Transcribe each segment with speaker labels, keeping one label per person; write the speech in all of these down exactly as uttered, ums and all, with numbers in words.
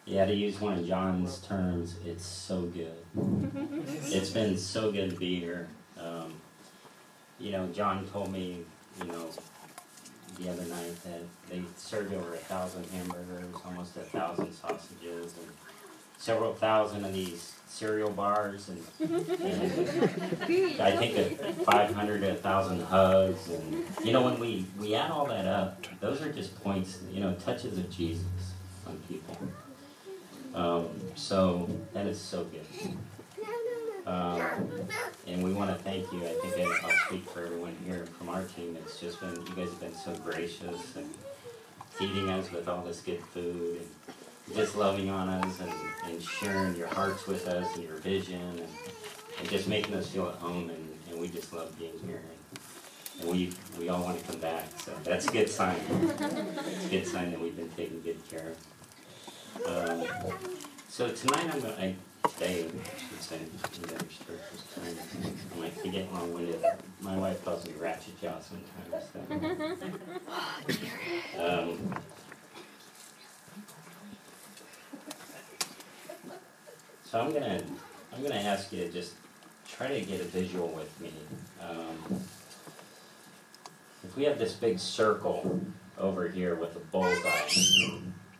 Speaker 1: Yeah, to use one of John's terms, it's so good. It's been so good to be here. Um, you know, John told me, you know, the other night that they served over a thousand hamburgers, almost a thousand sausages, and several thousand of these cereal bars, and, and I think a five hundred to a thousand hugs. And you know, when we we add all that up, those are just points, you know, touches of Jesus on people. Um, so that is so good. Um, and we want to thank you. I think I, I'll speak for everyone here from our team. It's just been, you guys have been so gracious and feeding us with all this good food and just loving on us and, and sharing your hearts with us and your vision and, and just making us feel at home. And, and we just love being here. And, and we we all want to come back. So that's a good sign. It's a good sign that we've been taken good care of. Um, so tonight I'm going to, today I should say, I'm like to get long-winded. My wife calls me ratchet jaw sometimes. So. Um, so I'm gonna I'm gonna ask you to just try to get a visual with me. Um, if we have this big circle over here with a bullseye.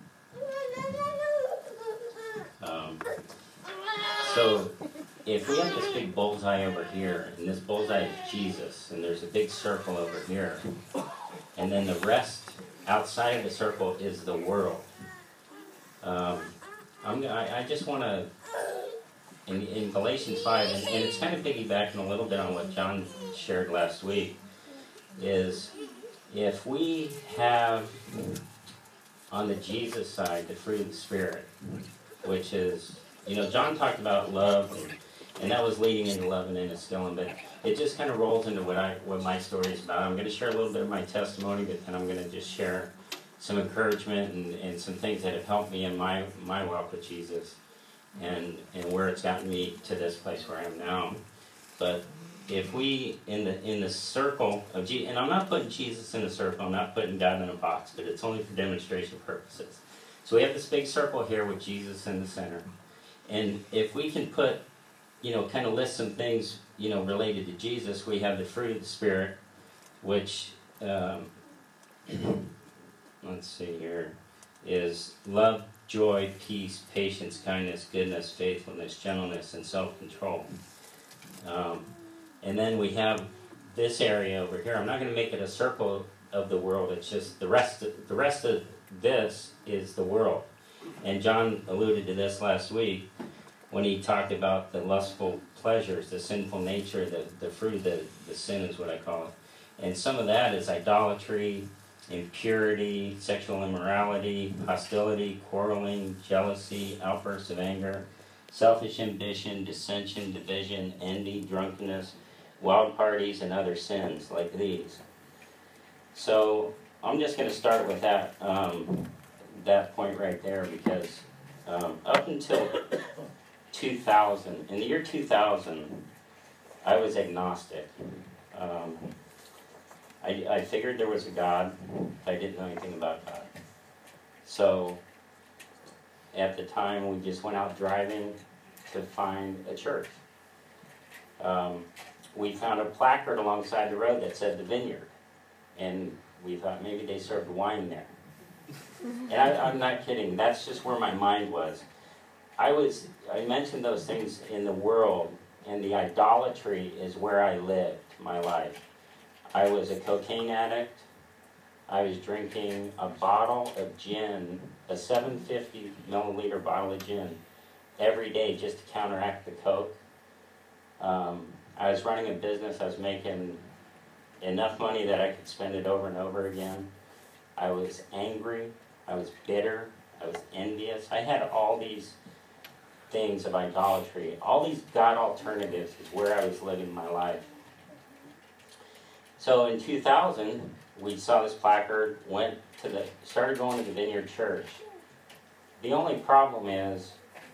Speaker 1: Um, so, if we have this big bullseye over here, and this bullseye is Jesus, and there's a big circle over here, and then the rest outside of the circle is the world. Um, I'm, I, I just want to, in, in Galatians five, and, and it's kind of piggybacking a little bit on what John shared last week, is if we have on the Jesus side the fruit of the Spirit, which is, you know, John talked about love, and, and that was leading into love and instilling, but it just kind of rolls into what I what my story is about. I'm going to share a little bit of my testimony, but then I'm going to just share some encouragement and, and some things that have helped me in my, my walk with Jesus and, and where it's gotten me to this place where I am now. But if we, in the in the circle of Jesus, and I'm not putting Jesus in a circle, I'm not putting God in a box, but it's only for demonstration purposes. So we have this big circle here with Jesus in the center. And if we can put, you know, kind of list some things, you know, related to Jesus, we have the fruit of the Spirit, which, um, let's see here, is love, joy, peace, patience, kindness, goodness, faithfulness, gentleness, and self-control. Um, and then we have this area over here. I'm not going to make it a circle of the world. It's just the rest of, the rest of this is the world. And John alluded to this last week when he talked about the lustful pleasures, the sinful nature, the, the fruit of the, the sin is what I call it. And some of that is idolatry, impurity, sexual immorality, hostility, quarreling, jealousy, outbursts of anger, selfish ambition, dissension, division, envy, drunkenness, wild parties, and other sins like these. So I'm just going to start with that um, that point right there because um, up until two thousand, in the year two thousand, I was agnostic. Um, I, I figured there was a God, but I didn't know anything about God. So at the time, we just went out driving to find a church. Um, we found a placard alongside the road that said the Vineyard, and we thought maybe they served wine there. And I, I'm not kidding. That's just where my mind was. I was. I mentioned those things in the world, and the idolatry is where I lived my life. I was a cocaine addict. I was drinking a bottle of gin, a seven hundred fifty milliliter bottle of gin, every day just to counteract the coke. Um, I was running a business. I was making enough money that I could spend it over and over again. I was angry. I was bitter. I was envious. I had all these things of idolatry. All these God alternatives is where I was living my life. So in two thousand, we saw this placard, went to the, started going to the Vineyard Church. The only problem is,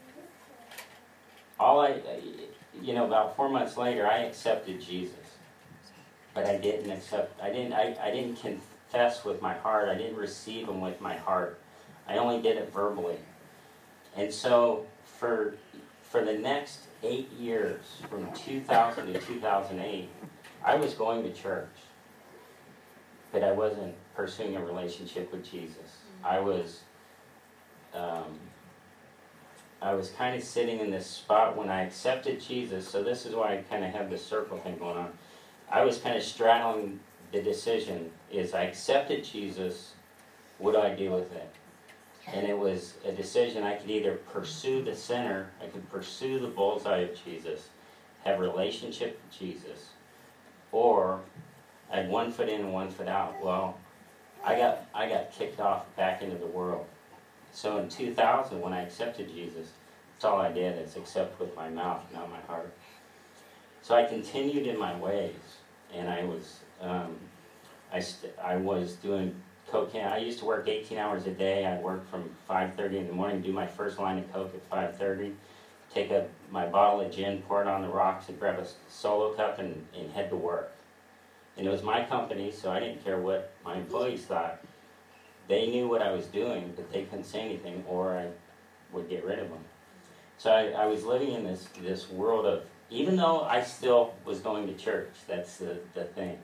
Speaker 1: all I, you know, about four months later, I accepted Jesus, but I didn't accept. I didn't. I, I didn't confess with my heart. I didn't receive Him with my heart. I only did it verbally. And so for for the next eight years, from two thousand to two thousand eight, I was going to church, but I wasn't pursuing a relationship with Jesus. I was, um, I was kind of sitting in this spot when I accepted Jesus. So this is why I kind of have this circle thing going on. I was kind of straddling the decision: is I accepted Jesus, what do I do with it? And it was a decision. I could either pursue the center, I could pursue the bullseye of Jesus, have a relationship with Jesus, or I had one foot in and one foot out. Well, I got I got kicked off back into the world. So in two thousand, when I accepted Jesus, that's all I did is accept with my mouth, not my heart. So I continued in my ways, and I was um, I st- I was doing cocaine. I used to work eighteen hours a day. I'd work from five thirty in the morning, do my first line of coke at five thirty, take a, my bottle of gin, pour it on the rocks, and grab a solo cup and, and head to work. And it was my company, so I didn't care what my employees thought. They knew what I was doing, but they couldn't say anything, or I would get rid of them. So I, I was living in this, this world of, even though I still was going to church, that's the, the thing.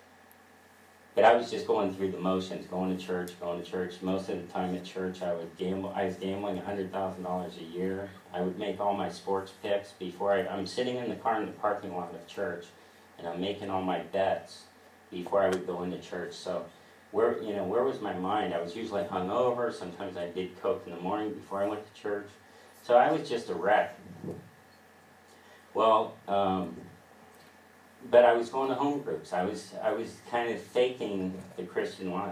Speaker 1: But I was just going through the motions, going to church, going to church. Most of the time at church, I would gamble. I was gambling one hundred thousand dollars a year. I would make all my sports picks before I, I'm sitting in the car in the parking lot of church, and I'm making all my bets before I would go into church. So where, you know, where was my mind? I was usually hungover. Sometimes I did coke in the morning before I went to church. So I was just a wreck. Well, um, but I was going to home groups. I was I was kind of faking the Christian life.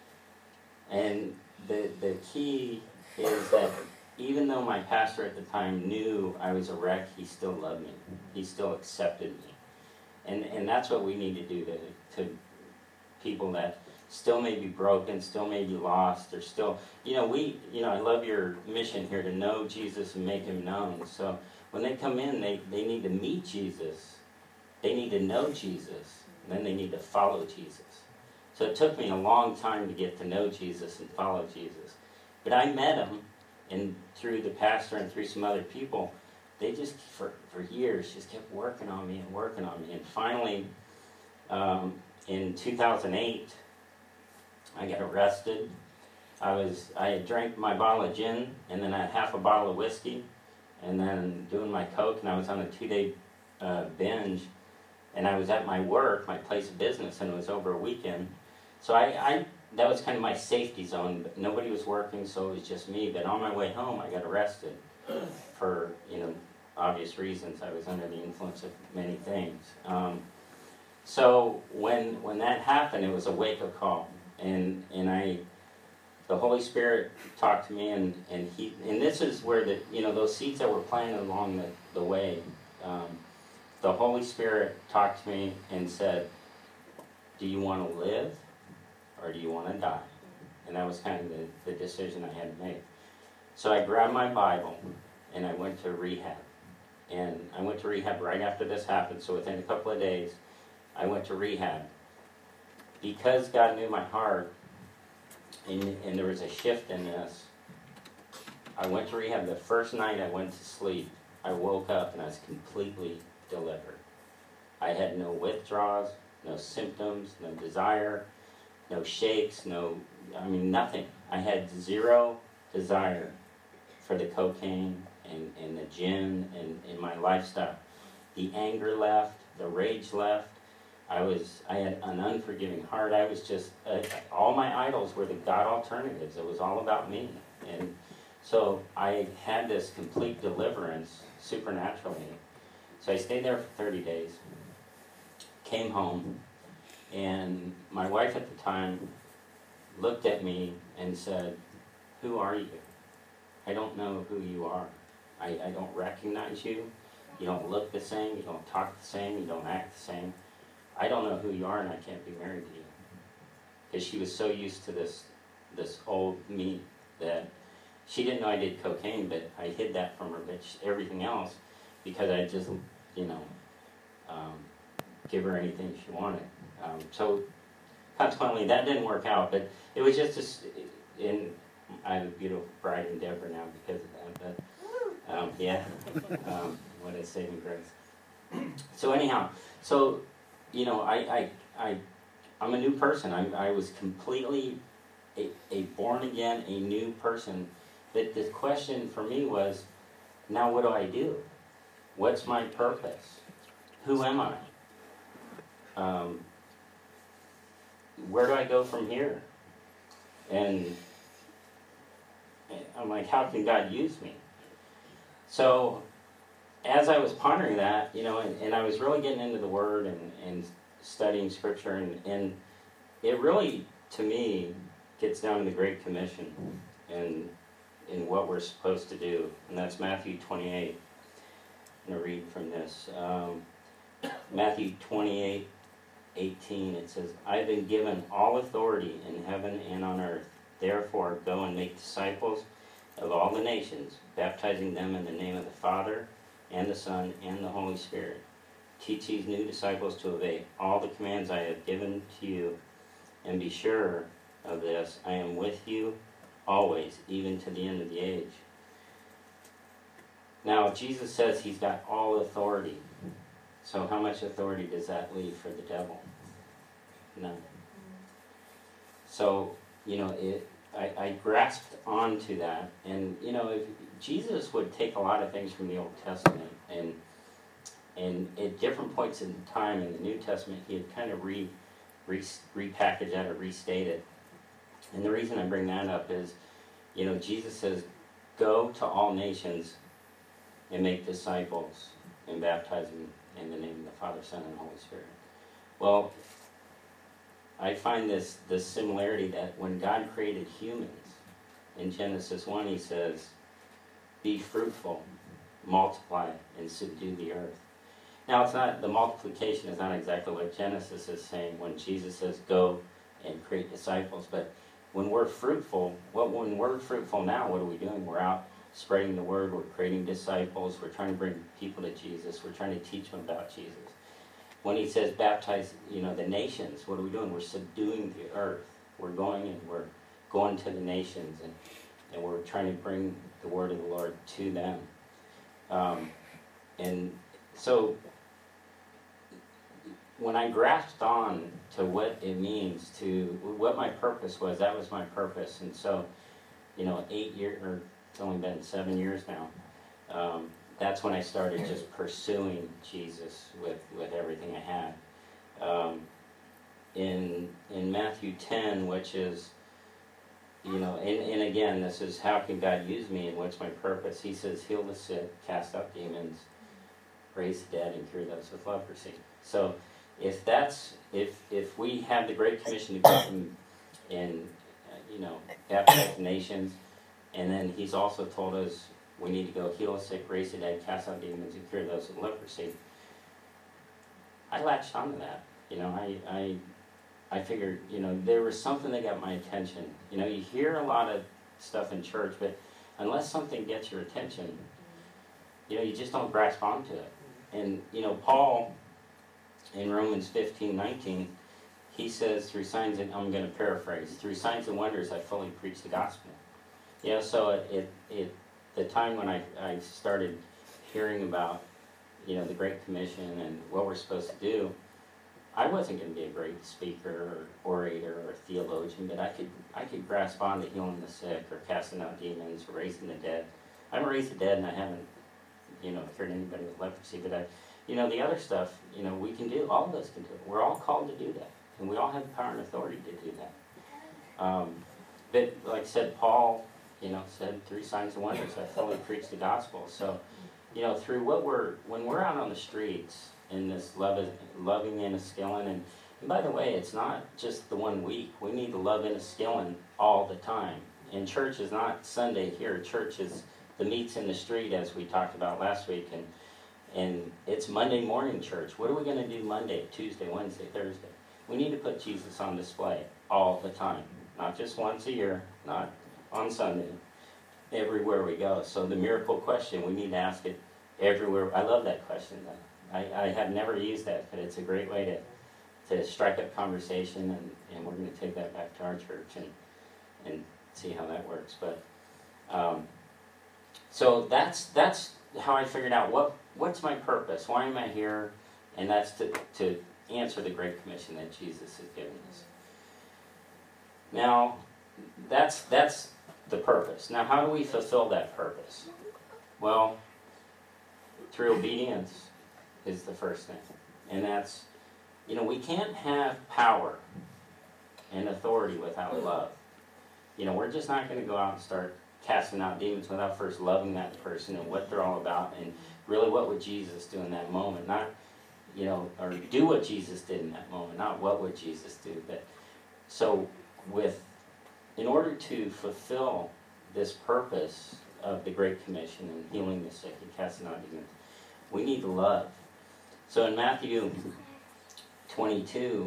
Speaker 1: And the the key is that even though my pastor at the time knew I was a wreck, he still loved me. He still accepted me. And and that's what we need to do to to people that still may be broken, still may be lost, or still, you know, we, you know, I love your mission here to know Jesus and make him known. So when they come in, they, they need to meet Jesus. They need to know Jesus. And then they need to follow Jesus. So it took me a long time to get to know Jesus and follow Jesus. But I met him, and through the pastor and through some other people, they just, for, for years, just kept working on me and working on me. And finally, um, in two thousand eight, I got arrested. I was I had drank my bottle of gin, and then I had half a bottle of whiskey, and then doing my coke, and I was on a two-day uh, binge, and I was at my work, my place of business, and it was over a weekend. So I, I that was kind of my safety zone. But nobody was working, so it was just me. But on my way home, I got arrested for, you know, obvious reasons. I was under the influence of many things. Um, so when when that happened, it was a wake-up call. And and I, the Holy Spirit talked to me, and, and he and this is where the, you know, those seeds that were planted along the, the way, um, the Holy Spirit talked to me and said, do you want to live or do you want to die? And that was kind of the, the decision I had to make. So I grabbed my Bible and I went to rehab. And I went to rehab right after this happened, so within a couple of days, I went to rehab. Because God knew my heart, and, and there was a shift in this, I went to rehab. The first night I went to sleep, I woke up and I was completely delivered. I had no withdrawals, no symptoms, no desire, no shakes, no, I mean, nothing. I had zero desire for the cocaine and, and the gin and, and my lifestyle. The anger left, the rage left. I was, I had an unforgiving heart. I was just, uh, all my idols were the God alternatives. It was all about me. And so I had this complete deliverance supernaturally. So I stayed there for thirty days, came home, and my wife at the time looked at me and said, who are you? I don't know who you are. I, I don't recognize you. You don't look the same. You don't talk the same. You don't act the same. I don't know who you are, and I can't be married to you. Because she was so used to this this old me that she didn't know I did cocaine, but I hid that from her, but she, everything else, because I just, you know, um, give her anything she wanted. Um, so consequently, that didn't work out, but it was just, a, in, I, I have a beautiful bride in Deborah now because of that. But um, yeah, um, what a saving grace. So anyhow, so you know, I I I I'm a new person. I I was completely a, a born again, a new person. But the question for me was, now what do I do? What's my purpose? Who am I? Um, where do I go from here? And I'm like, how can God use me? So as I was pondering that, you know, and, and I was really getting into the Word and, and studying Scripture, and, and it really, to me, gets down to the Great Commission and in what we're supposed to do. And that's Matthew twenty-eight. I'm going to read from this. Um, Matthew twenty-eight, eighteen, it says, I've been given all authority in heaven and on earth. Therefore, go and make disciples of all the nations, baptizing them in the name of the Father, and the Son, and the Holy Spirit. Teach these new disciples to obey all the commands I have given to you, and be sure of this, I am with you always, even to the end of the age. Now, Jesus says he's got all authority. So how much authority does that leave for the devil? None. So, you know, it, I, I grasped onto that. And, you know, if Jesus would take a lot of things from the Old Testament, and and at different points in time in the New Testament, he had kind of re, re, repackaged that or restate it. And the reason I bring that up is, you know, Jesus says, go to all nations and make disciples and baptize them in the name of the Father, Son, and Holy Spirit. Well, I find this, this similarity that when God created humans, in Genesis one, he says, be fruitful, multiply, and subdue the earth. Now, it's not, the multiplication is not exactly what Genesis is saying when Jesus says, go and create disciples, but when we're fruitful, what when we're fruitful now, what are we doing? We're out spreading the word, we're creating disciples, we're trying to bring people to Jesus, we're trying to teach them about Jesus. When he says baptize, you know, the nations, what are we doing? We're subduing the earth. We're going and we're going to the nations, and, and we're trying to bring the word of the Lord to them. Um, and so when I grasped on to what it means to, what my purpose was, that was my purpose. And so, you know, eight years, or it's only been seven years now, um, that's when I started just pursuing Jesus with, with everything I had. Um, in in Matthew ten, which is, you know, and, and again, this is how can God use me and what's my purpose? He says, heal the sick, cast out demons, raise the dead, and cure those with leprosy. So if that's, if if we have the Great Commission to go and, and uh, you know, baptize the nations, and then he's also told us we need to go heal the sick, raise the dead, cast out demons, and cure those with leprosy. I latched onto that. You know, I, I I figured, you know, there was something that got my attention. You know, you hear a lot of stuff in church, but unless something gets your attention, you know, you just don't grasp onto it. And, you know, Paul, in Romans fifteen nineteen, he says, through signs and, I'm going to paraphrase, through signs and wonders I fully preach the gospel. You know, so it, it, it the time when I, I started hearing about, you know, the Great Commission and what we're supposed to do, I wasn't going to be a great speaker or orator or theologian, but I could I could grasp on to healing the sick or casting out demons or raising the dead. I haven't raised the dead, and I haven't, you know, cured anybody with leprosy, but I, you know, the other stuff, you know, we can do. All of us can do it. We're all called to do that, and we all have the power and authority to do that. Um, but like I said, Paul, you know, said through signs and wonders I fully preach the gospel. So, you know, through what we're when we're out on the streets in this love, loving Enniskillen, and, and by the way, it's not just the one week. We need to love Enniskillen all the time. And church is not Sunday here. Church is the meets in the street, as we talked about last week, and and it's Monday morning church. What are we going to do Monday, Tuesday, Wednesday, Thursday? We need to put Jesus on display all the time, not just once a year, not on Sunday, everywhere we go. So the miracle question, we need to ask it everywhere. I love that question, though. I, I have never used that, but it's a great way to, to strike up conversation, and, and we're going to take that back to our church and, and see how that works. But um, so that's that's how I figured out what what's my purpose, why am I here, and that's to to answer the Great Commission that Jesus has given us. Now, that's that's the purpose. Now, how do we fulfill that purpose? Well, through obedience is the first thing, and that's, you know, we can't have power and authority without love. You know, we're just not going to go out and start casting out demons without first loving that person and what they're all about, and really what would Jesus do in that moment. Not, you know, or do what Jesus did in that moment, not what would Jesus do. But so with, in order to fulfill this purpose of the Great Commission and healing the sick and casting out demons, we need love. So in Matthew twenty-two,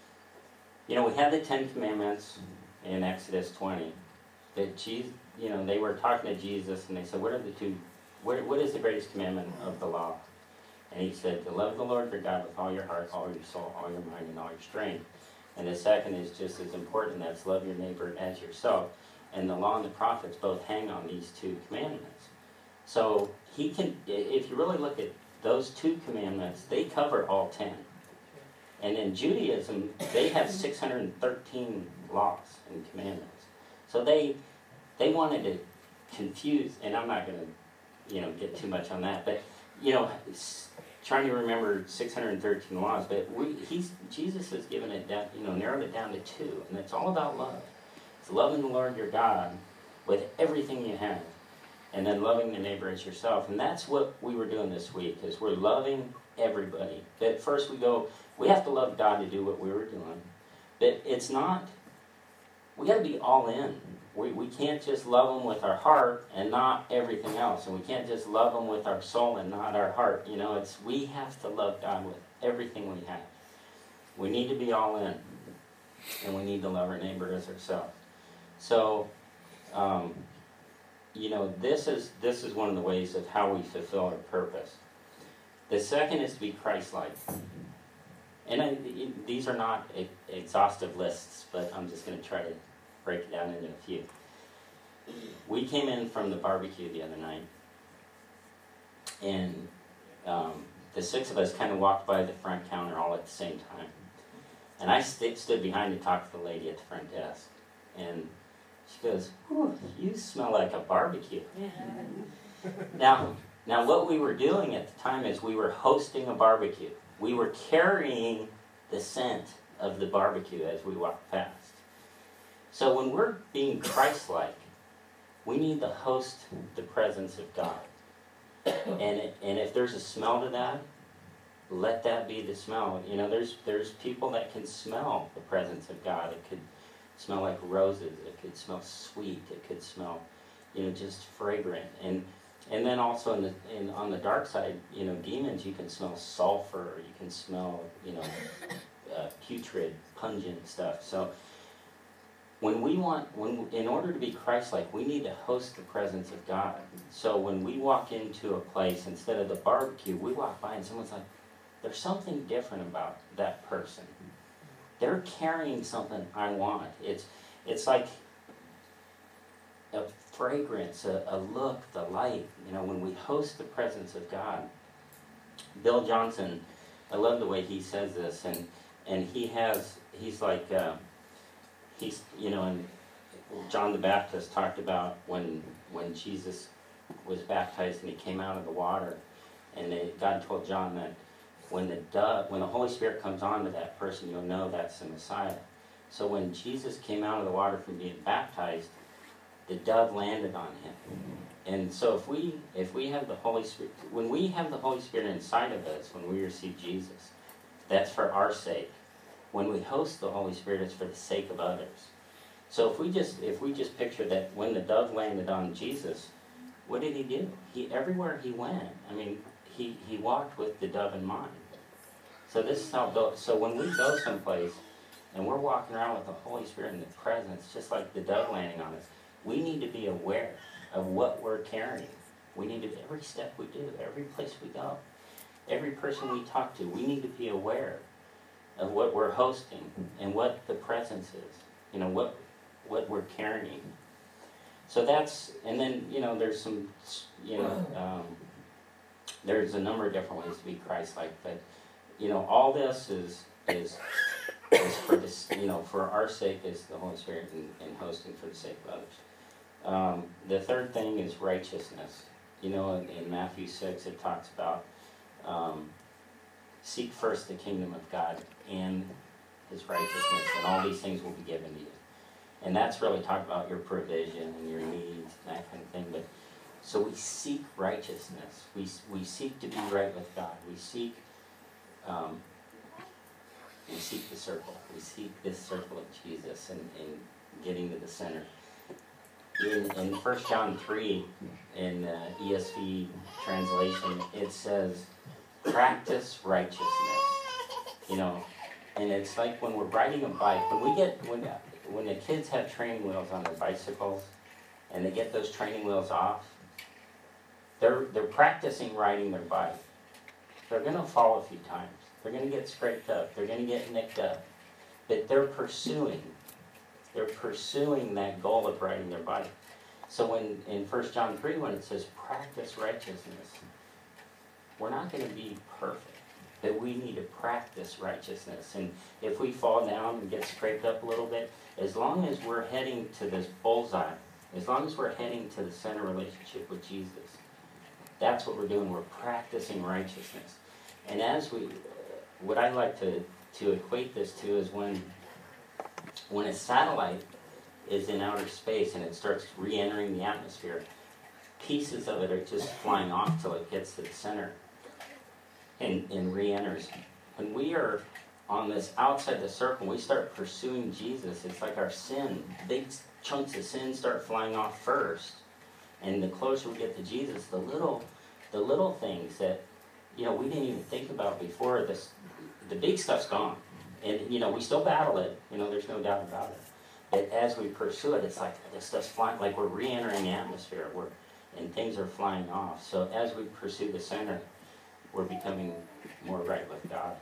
Speaker 1: you know, we had the Ten Commandments in Exodus twenty. That Jesus, you know, they were talking to Jesus and they said, what are the two, what, what is the greatest commandment of the law? And he said, to love the Lord your God with all your heart, all your soul, all your mind, and all your strength. And the second is just as important, that's love your neighbor as yourself. And the law and the prophets both hang on these two commandments. So he can, if you really look at those two commandments, they cover all ten. And in Judaism, they have six hundred thirteen laws and commandments. So they they wanted to confuse, and I'm not going to, you know, get too much on that, but, you know, trying to remember six hundred thirteen laws, but we, he's, Jesus has given it down, you know, narrowed it down to two, and it's all about love. It's loving the Lord your God with everything you have, and then loving the neighbor as yourself. And that's what we were doing this week, is we're loving everybody. But first we go, we have to love God to do what we were doing. But it's not, we got to be all in. We we can't just love them with our heart and not everything else. And we can't just love them with our soul and not our heart. You know, it's, we have to love God with everything we have. We need to be all in. And we need to love our neighbor as ourselves. So, um, you know, this is this is one of the ways of how we fulfill our purpose. The second is to be Christ-like. And I, these are not e- exhaustive lists, but I'm just going to try to break it down into a few. We came in from the barbecue the other night, and um, the six of us kind of walked by the front counter all at the same time. And I st- stood behind to talk to the lady at the front desk, and she goes, "Whew, you smell like a barbecue." now, now what we were doing at the time is we were hosting a barbecue. We were carrying the scent of the barbecue as we walked past. So when we're being Christ-like, we need to host the presence of God. And and if there's a smell to that, let that be the smell. You know, there's there's people that can smell the presence of God. It could smell like roses. It could smell sweet. It could smell, you know, just fragrant. And and then also in the in on the dark side, you know, demons, you can smell sulfur. You can smell, you know, uh, putrid, pungent stuff. So when we want, when in order to be Christ-like, we need to host the presence of God. So when we walk into a place, instead of the barbecue, we walk by and someone's like, there's something different about that person. They're carrying something I want. It's it's like a fragrance, a, a look, the light. You know, when we host the presence of God. Bill Johnson, I love the way he says this, and and he has, he's like, uh, he's, you know, and John the Baptist talked about when when Jesus was baptized and he came out of the water, and they, God told John that when the dove, when the Holy Spirit comes onto that person, you'll know that's the Messiah. So when Jesus came out of the water from being baptized, the dove landed on him. And so if we if we have the Holy Spirit, when we have the Holy Spirit inside of us, when we receive Jesus, that's for our sake. When we host the Holy Spirit, it's for the sake of others. So if we just if we just picture that when the dove landed on Jesus, what did he do? He everywhere he went, I mean, he, he walked with the dove in mind. So this is how Bill, so when we go someplace and we're walking around with the Holy Spirit in the presence, just like the dove landing on us, we need to be aware of what we're carrying. We need to, every step we do, every place we go, every person we talk to, we need to be aware of what we're hosting and what the presence is. You know, what what we're carrying. So that's, and then, you know, there's some, you know, um, there's a number of different ways to be Christ-like, but, you know, all this is, is, is for this, you know, for our sake is the Holy Spirit, and, and hosting for the sake of others. Um, the third thing is righteousness. You know, in, in Matthew six, it talks about, um, seek first the kingdom of God and his righteousness, and all these things will be given to you. And that's really talking about your provision and your needs and that kind of thing. But so we seek righteousness. We we seek to be right with God. We seek um, we seek the circle. We seek this circle of Jesus and, and getting to the center. In in First John three, in the E S V translation, it says, "Practice righteousness." You know, and it's like when we're riding a bike. When we get when when the kids have training wheels on their bicycles, and they get those training wheels off, they're they're practicing riding their bike. They're gonna fall a few times. They're gonna get scraped up. They're gonna get nicked up. But they're pursuing. They're pursuing that goal of riding their bike. So when in First John three, when it says practice righteousness, we're not going to be perfect, but we need to practice righteousness. And if we fall down and get scraped up a little bit, as long as we're heading to this bullseye, as long as we're heading to the center relationship with Jesus, that's what we're doing. We're practicing righteousness. And as we, what I like to, to equate this to is when When a satellite is in outer space and it starts re-entering the atmosphere, pieces of it are just flying off till it gets to the center and, and re-enters. When we are on this outside the circle, we start pursuing Jesus. It's like our sin. Big chunks of sin start flying off first. And the closer we get to Jesus, the little the little things that, you know, we didn't even think about before, this the big stuff's gone. And, you know, we still battle it, you know, there's no doubt about it. But as we pursue it, it's like this stuff's flying, like we're re-entering the atmosphere, we're, and things are flying off. So as we pursue the center, we're becoming more right with God.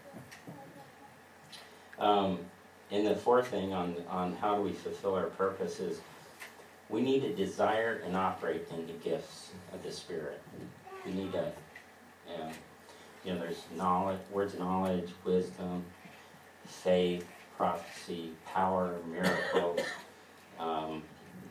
Speaker 1: Um, and the fourth thing on, on how do we fulfill our purpose is we need to desire and operate in the gifts of the Spirit. We need to, you know, you know there's knowledge, words of knowledge, wisdom, faith, prophecy, power, miracles, um,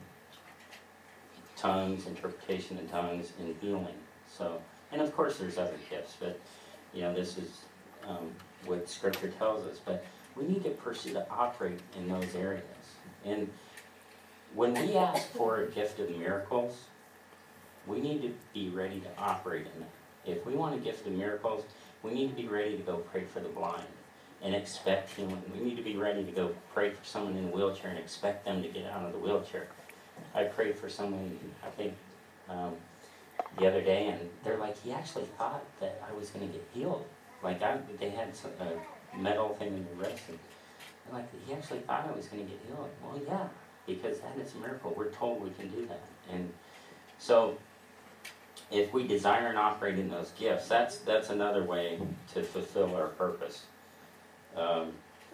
Speaker 1: tongues, interpretation in tongues, and healing. So, and of course there's other gifts, but you know this is um, what Scripture tells us. But we need to pursue to operate in those areas. And when we ask for a gift of miracles, we need to be ready to operate in it. If we want a gift of miracles, we need to be ready to go pray for the blind and expect healing. We need to be ready to go pray for someone in a wheelchair and expect them to get out of the wheelchair. I prayed for someone, I think, um, the other day, and they're like, he actually thought that I was going to get healed. Like, I, they had some, a metal thing in their wrist, and they're like, he actually thought I was going to get healed. Well, yeah, because that is a miracle. We're told we can do that. And so, if we desire and operate in those gifts, that's that's another way to fulfill our purpose. Um,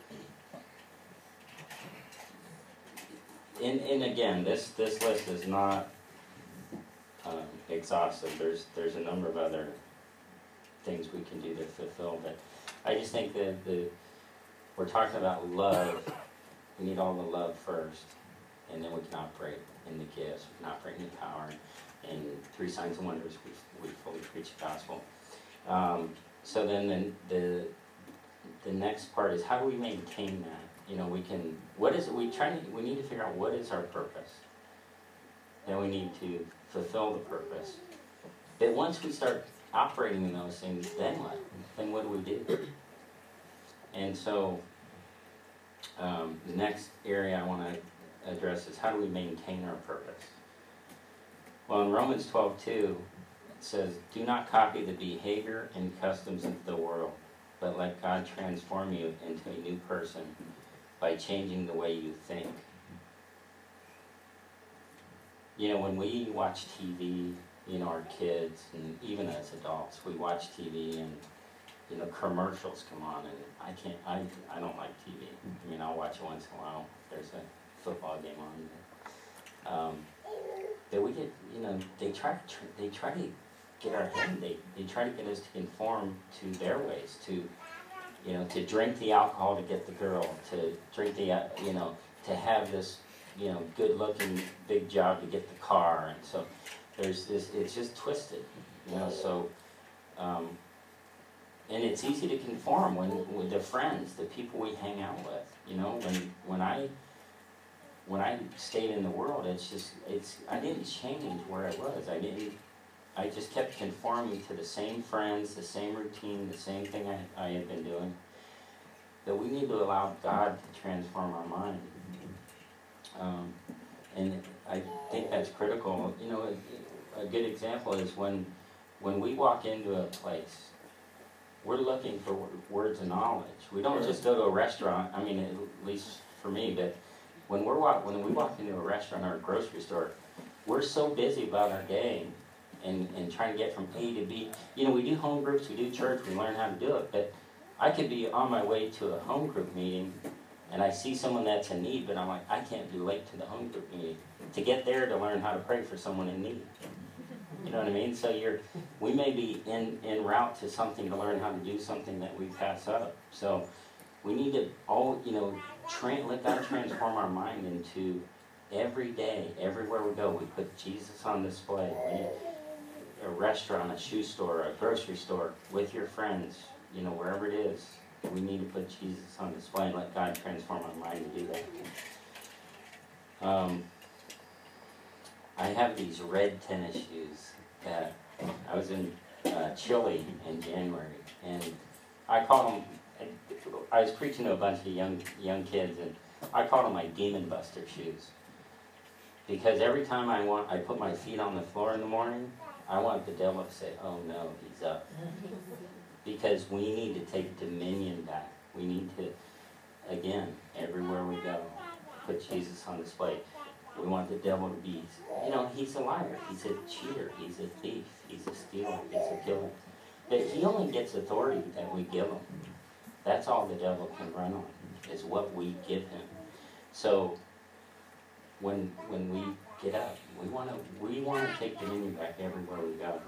Speaker 1: and, and again, this, this list is not um, exhaustive. There's there's a number of other things we can do to fulfill, but I just think that the we're talking about love. We need all the love first, and then we can operate in the gifts. We can operate in the power, and three signs and wonders. We we fully preach the gospel. Um, so then the, the the next part is, how do we maintain that? You know, we can. What is it? We try to. We need to figure out what is our purpose. Then we need to fulfill the purpose. But once we start operating in those things, then what? Then what do we do? And so, um, the next area I want to address is, how do we maintain our purpose? Well, in Romans twelve two, it says, "Do not copy the behavior and customs of the world, but let God transform you into a new person by changing the way you think." You know, when we watch T V, you know, our kids, and even as adults, we watch T V and, you know, commercials come on, and I can't, I, I don't like T V. I mean, I'll watch it once in a while if there's a football game on. um, that we get, you know, they try to, tr- they try to get our head, they, they try to get us to conform to their ways, to, you know, to drink the alcohol to get the girl, to drink the, uh, you know, to have this, you know, good-looking big job to get the car, and so there's this, it's just twisted, you know, so, um, and it's easy to conform when, with the friends, the people we hang out with, you know, when, when I, when I stayed in the world, it's just, it's, I didn't change where I was, I didn't, I just kept conforming to the same friends, the same routine, the same thing I, I had been doing. That we need to allow God to transform our mind. Um, and I think that's critical. You know, a, a good example is when, when we walk into a place, we're looking for words of knowledge. We don't just go to a restaurant, I mean, at least for me, but when, we're walk, when we walk into a restaurant or a grocery store, we're so busy about our day and, and trying to get from A to B. You know, we do home groups, we do church, we learn how to do it, but I could be on my way to a home group meeting and I see someone that's in need, but I'm like, I can't be late to the home group meeting to get there to learn how to pray for someone in need. You know what I mean? So you're, we may be in, en route to something to learn how to do something that we pass up. So we need to all, you know, tra- let God transform our mind into every day, everywhere we go, we put Jesus on display. We, a restaurant, a shoe store, a grocery store, with your friends, you know, wherever it is, we need to put Jesus on display and let God transform our mind to do that. Um, I have these red tennis shoes that I was in uh, Chile in January, and I called them, I was preaching to a bunch of young young kids, and I called them my Demon Buster shoes. Because every time I want, I put my feet on the floor in the morning, I want the devil to say, oh no, he's up. Because we need to take dominion back. We need to, again, everywhere we go, put Jesus on display. We want the devil to be, you know, he's a liar, he's a cheater, he's a thief, he's a stealer, he's a killer. But he only gets authority that we give him. That's all the devil can run on, is what we give him. So when when we get up, we want to we want to take dominion back everywhere we go.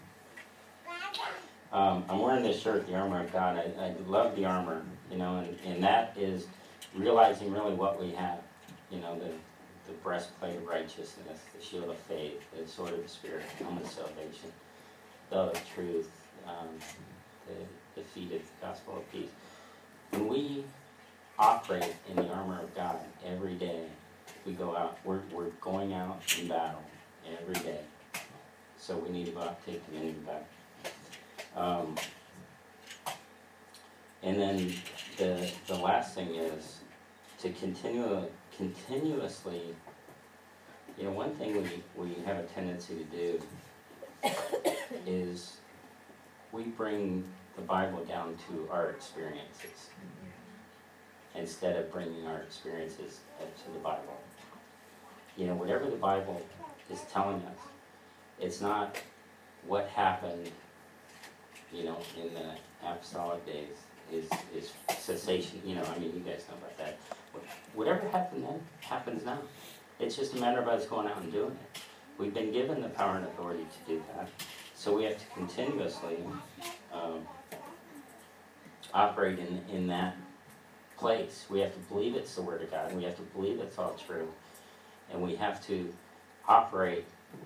Speaker 1: Um, I'm wearing this shirt, the armor of God. I, I love the armor, you know, and, and that is realizing really what we have, you know, the the breastplate of righteousness, the shield of faith, the sword of the Spirit, the helmet of salvation, belt of truth, um, the, the feet of the gospel of peace. When we operate in the armor of God every day, we go out, we're, we're going out in battle every day. So we need to go out and take dominion back. Um, and then the, the last thing is to continue, continuously, you know, one thing we, we have a tendency to do is we bring the Bible down to our experiences instead of bringing our experiences up to the Bible. You know, whatever the Bible is telling us, it's not what happened, you know, in the apostolic days is, is cessation, you know, I mean, you guys know about that. Whatever happened then, happens now. It's just a matter of us going out and doing it. We've been given the power and authority to do that, so we have to continuously um, operate in, in that place. We have to believe it's the Word of God, and we have to believe it's all true, and we have to operate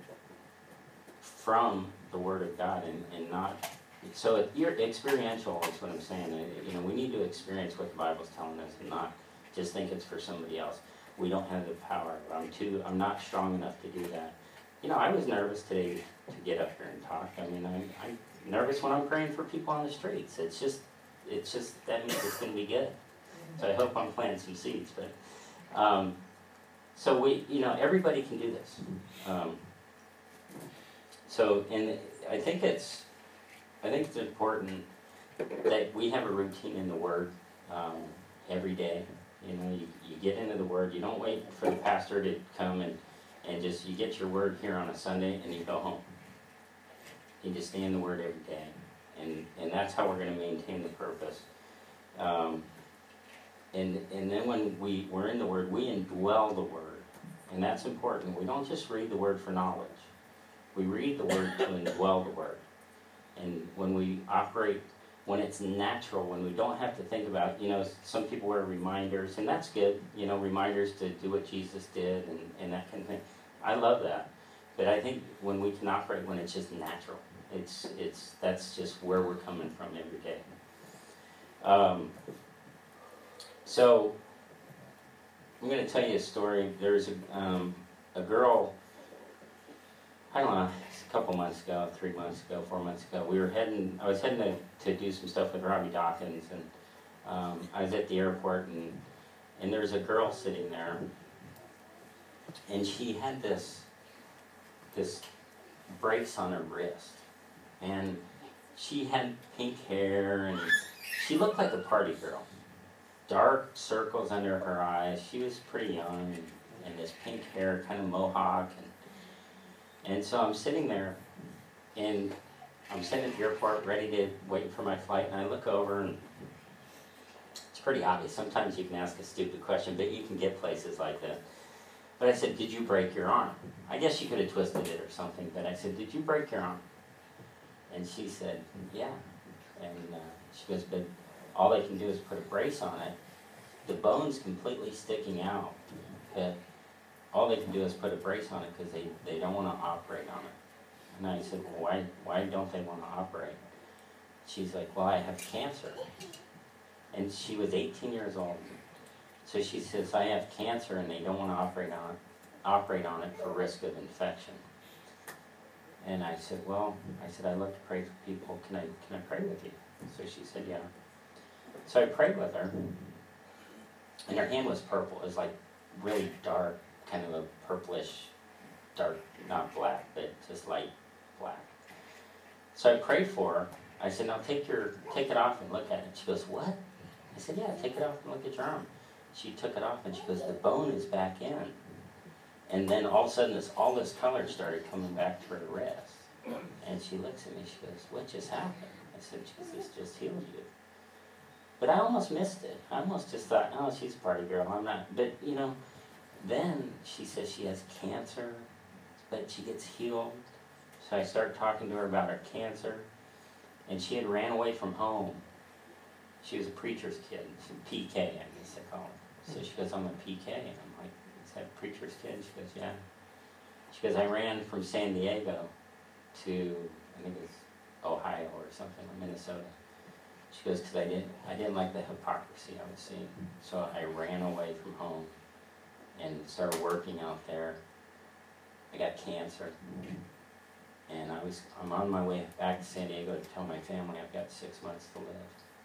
Speaker 1: from the Word of God and, and not, so it, you're experiential is what I'm saying. You know, we need to experience what the Bible's telling us and not just think it's for somebody else. We don't have the power. I'm too, I'm not strong enough to do that. You know, I was nervous today to get up here and talk. I mean, I'm, I'm nervous when I'm praying for people on the streets. It's just, it's just, that means it's going to be good. So I hope I'm planting some seeds. But, um, so we, you know, everybody can do this. Um, so, and I think it's, I think it's important that we have a routine in the Word um, every day. You know, you, you get into the Word. You don't wait for the pastor to come and, and just, you get your Word here on a Sunday and you go home. You just stay in the Word every day. And, and that's how we're going to maintain the purpose. Um, and, and then when we, we're in the Word, we indwell the Word. And that's important. We don't just read the Word for knowledge. We read the Word to indwell the Word. And when we operate, when it's natural, when we don't have to think about, you know, some people wear reminders, and that's good, you know, reminders to do what Jesus did and, and that kind of thing. I love that. But I think when we can operate when it's just natural, it's, it's, that's just where we're coming from every day. Um, so, I'm going to tell you a story. There's a, um, a girl, I don't know, a couple months ago, three months ago, four months ago, we were heading, I was heading to, to do some stuff with Robbie Dawkins, and um, I was at the airport, and, and there was a girl sitting there, and she had this, this brace on her wrist, and she had pink hair, and she looked like a party girl. Dark circles under her eyes. She was pretty young, and, and this pink hair, kind of mohawk, and and so I'm sitting there, and I'm sitting at the airport, ready to wait for my flight, and I look over, and it's pretty obvious. Sometimes you can ask a stupid question, but you can get places like that. But I said, "Did you break your arm?" I guess she could have twisted it or something, but I said, "Did you break your arm?" And she said, "Yeah." And uh, she goes, "But all they can do is put a brace on it. The bone's completely sticking out, but all they can do is put a brace on it because they, they don't want to operate on it." And I said, "Well, why, why don't they want to operate?" She's like, "Well, I have cancer." And she was eighteen years old. So she says, "I have cancer and they don't want to operate on it, operate on it for risk of infection." And I said, "Well," I said, "I love to pray for people. Can I, can I pray with you?" So she said, "Yeah." So I prayed with her, and her hand was purple. It was like really dark, kind of a purplish, dark, not black, but just light black. So I prayed for her. I said, "Now take your, take it off and look at it." She goes, "What?" I said, "Yeah, take it off and look at your arm." She took it off, and she goes, "The bone is back in." And then all of a sudden, this all this color started coming back to her wrist. And she looks at me, she goes, "What just happened?" I said, "Jesus just healed you." But I almost missed it. I almost just thought, "Oh, she's a party girl, I'm not." But, you know, then she says she has cancer, but she gets healed. So I started talking to her about her cancer, and she had ran away from home. She was a preacher's kid, she P K, I guess they call it. So she goes, "I'm a P K," and I'm like, "Is that a preacher's kid?" She goes, "Yeah." She goes, "I ran from San Diego to, I think it was Ohio or something, or Minnesota." She goes, "Because I didn't, I didn't like the hypocrisy I was seeing. So I ran away from home and started working out there. I got cancer, and I was, I'm on my way back to San Diego to tell my family I've got six months to live."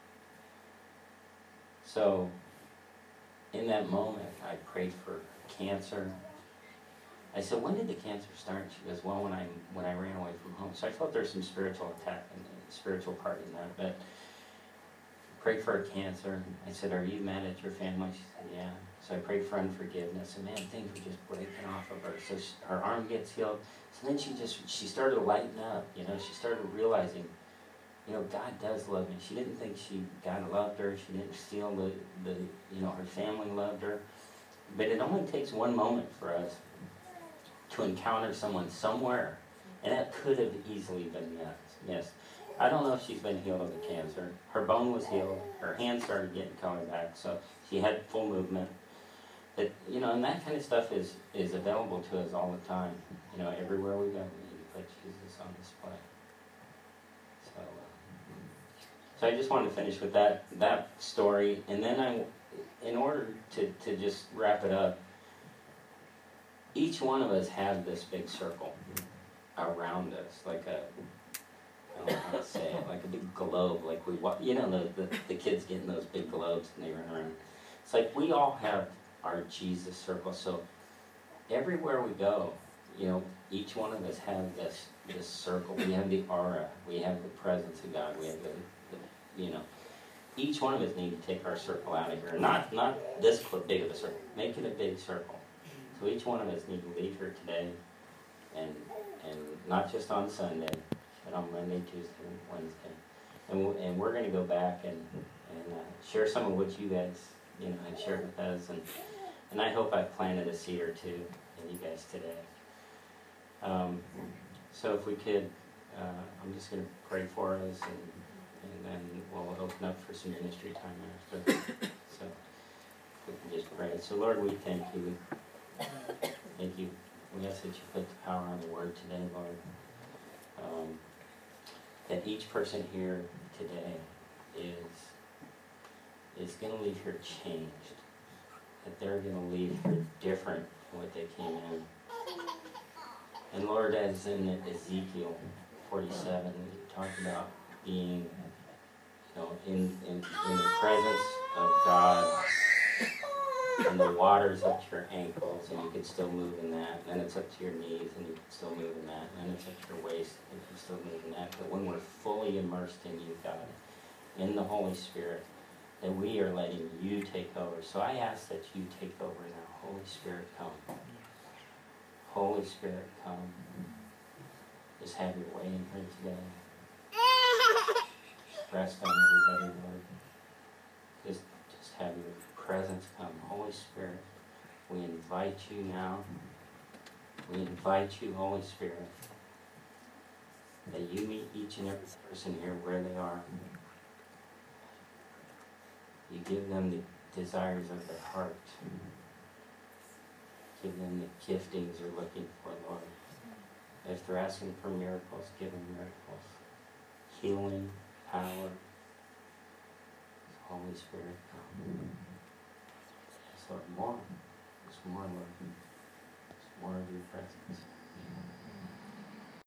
Speaker 1: So in that moment, I prayed for cancer. I said, "When did the cancer start?" She goes, "Well, when I when I ran away from home." So I felt there's some spiritual attack and spiritual part in that, but prayed for her cancer. I said, "Are you mad at your family?" She said, "Yeah." So I prayed for unforgiveness, and man, things were just breaking off of her. So she, her arm gets healed. So then she just, she started to lighten up, you know, she started realizing, you know, God does love me. She didn't think she, God loved her. She didn't feel the, the, you know, her family loved her. But it only takes one moment for us to encounter someone somewhere, and that could have easily been yes. Yes. I don't know if she's been healed of the cancer. Her bone was healed. Her hand started getting color back, so she had full movement. But, you know, and that kind of stuff is, is available to us all the time. You know, everywhere we go, we need to put Jesus on display. So, uh, so I just wanted to finish with that that story, and then I, in order to, to just wrap it up, each one of us have this big circle around us, like a, I don't know how to say it, like a big globe, like we, you know, the, the, the kids getting those big globes and they run around. It's like we all have our Jesus circle, so everywhere we go, you know, each one of us have this, this circle. We have the aura, we have the presence of God, we have the, the you know, each one of us need to take our circle out of here. Not, not this big of a circle, make it a big circle. So each one of us need to leave here today, and and not just on Sunday, but on Monday, Tuesday, Wednesday. And, we'll, and we're going to go back and, and uh, share some of what you guys, you know, have shared with us. And, and I hope I've planted a seed or two, you on you guys today. Um, so if we could, uh, I'm just going to pray for us, and, and then we'll open up for some ministry time after. So we can just pray. So Lord, we thank you. Thank you. We ask that you put the power on the word today, Lord. Um, that each person here today is is going to leave here changed. That they're going to leave here different than what they came in. And Lord, as in Ezekiel forty-seven, you talked about being, you know, in, in, in the presence of God, and the water's up to your ankles, and you can still move in that. And then it's up to your knees, and you can still move in that. And then it's up to your waist, and you can still move in that. But when we're fully immersed in you, God, in the Holy Spirit, that we are letting you take over. So I ask that you take over now. Holy Spirit, come. Holy Spirit, come. Just have your way in here today. Just rest on everybody, Lord. Just, just have your presence come. Holy Spirit, we invite you now. We invite you, Holy Spirit, that you meet each and every person here where they are. You give them the desires of their heart. Give them the giftings they're looking for, Lord. If they're asking for miracles, give them miracles. Healing, power. Holy Spirit, come. Yes, Lord, more. There's more, Lord. There's more of your presence.